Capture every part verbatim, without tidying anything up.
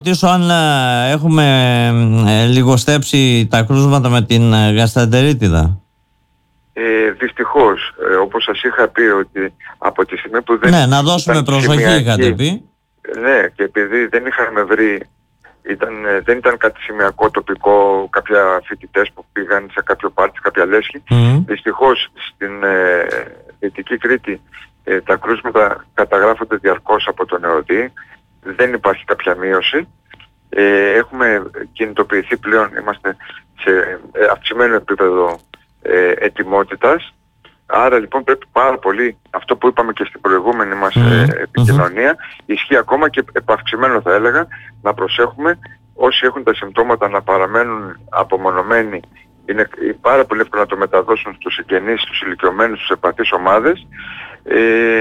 Ρωτήσω αν ε, έχουμε ε, λιγοστέψει τα κρούσματα με την ε, γαστρεντερίτιδα. Ε, δυστυχώς, ε, όπως σας είχα πει, ότι από τη στιγμή που δεν... Ναι, να δώσουμε προσοχή, είχατε πει. Ναι, και επειδή δεν είχαμε βρει, ήταν, ε, δεν ήταν κάτι σημειακό τοπικό, κάποια φοιτητές που πήγαν σε κάποιο πάρτι, κάποια λέσχη. Mm. Δυστυχώς στην ε, Δυτική Κρήτη ε, τα κρούσματα καταγράφονται διαρκώς από τον ΕΟΔΗ. Δεν υπάρχει κάποια μείωση. Ε, έχουμε κινητοποιηθεί πλέον, είμαστε σε ε, αυξημένο επίπεδο ε, ετοιμότητας. Άρα λοιπόν πρέπει πάρα πολύ, αυτό που είπαμε και στην προηγούμενη μας mm-hmm. ε, επικοινωνία, mm-hmm. ισχύει ακόμα και επαυξημένο θα έλεγα, να προσέχουμε όσοι έχουν τα συμπτώματα να παραμένουν απομονωμένοι. Είναι πάρα πολύ εύκολο να το μεταδώσουν στους συγγενείς, στους ηλικιωμένους, στους ευπαθείς ομάδες ε,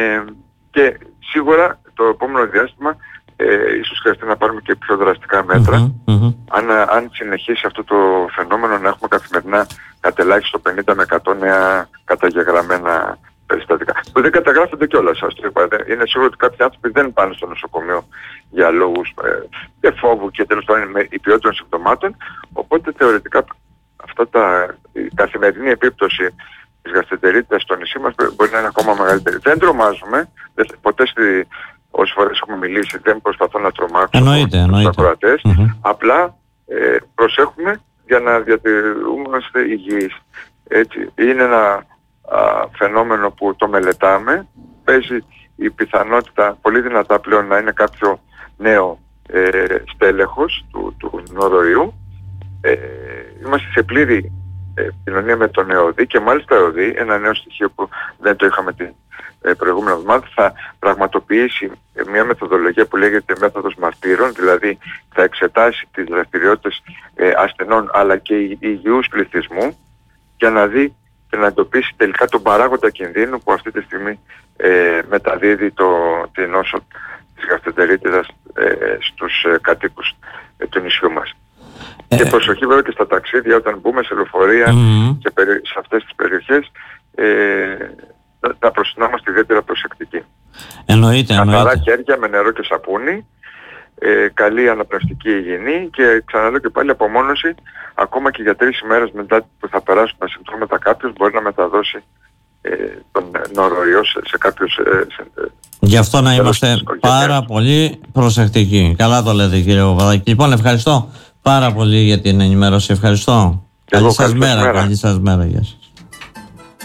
και σίγουρα το επόμενο διάστημα ε, ίσως χρειαστεί να πάρουμε και πιο δραστικά μέτρα. Mm-hmm, mm-hmm. Αν, αν συνεχίσει αυτό το φαινόμενο να έχουμε καθημερινά κατελάχιστον πενήντα με εκατό νέα καταγεγραμμένα περιστατικά. Που δεν καταγράφονται κιόλας, σας το είπα. Είναι σίγουρο ότι κάποιοι άνθρωποι δεν πάνε στο νοσοκομείο για λόγους ε, και φόβου και τέλος πάντων με υπιότητων συμπτωμάτων. Οπότε θεωρητικά αυτά τα, η καθημερινή επίπτωση της γαστρεντερίτιδας στο νησί μας μπορεί να είναι ακόμα μεγαλύτερη. Δεν τρομάζουμε, δεν, ποτέ στη, όσες φορές έχουμε μιλήσει δεν προσπαθώ να τρομάξω τους ακροατές. Mm-hmm. Απλά ε, προσέχουμε για να διατηρούμαστε υγιείς. Έτσι, είναι ένα α, φαινόμενο που το μελετάμε. Παίζει η πιθανότητα πολύ δυνατά πλέον να είναι κάποιο νέο ε, στέλεχος του, του νοροϊού. Ε, είμαστε σε πλήρη επικοινωνία με τον ΕΟΔΗ και μάλιστα ο ΕΟΔΗ, ένα νέο στοιχείο που δεν το είχαμε την ε, προηγούμενη εβδομάδα, θα πραγματοποιήσει μια μεθοδολογία που λέγεται μέθοδος μαρτύρων, δηλαδή θα εξετάσει τις δραστηριότητες ε, ασθενών αλλά και υγιούς πληθυσμού για να δει και να εντοπίσει τελικά τον παράγοντα κινδύνου που αυτή τη στιγμή ε, μεταδίδει το, την νόσο της γαστρεντερίτιδας ε, στους ε, κατοίκους ε, του νησιού μας. Ε, και προσοχή βέβαια και στα ταξίδια όταν μπούμε σε λεωφορεία mm-hmm. και σε αυτές τις περιοχές ε, να, να, προσ, να είμαστε ιδιαίτερα προσεκτικοί. Εννοείται, καθαρά εννοείται. χέρια με νερό και σαπούνι, ε, καλή αναπνευστική υγιεινή και ξαναλέω και πάλι απομόνωση ακόμα και για τρεις ημέρες μετά που θα περάσουν τα συμπτώματα κάποιος μπορεί να μεταδώσει ε, τον νοροϊό σε, σε κάποιους ε, σε, γι' αυτό να είμαστε πάρα πολύ προσεκτικοί. Καλά το λέτε κύριε Παπαδάκη. Λοιπόν, ευχαριστώ πάρα πολύ για την ενημέρωση. Ευχαριστώ. Καλή σας μέρα. Καλή σας μέρα. Γεια σας.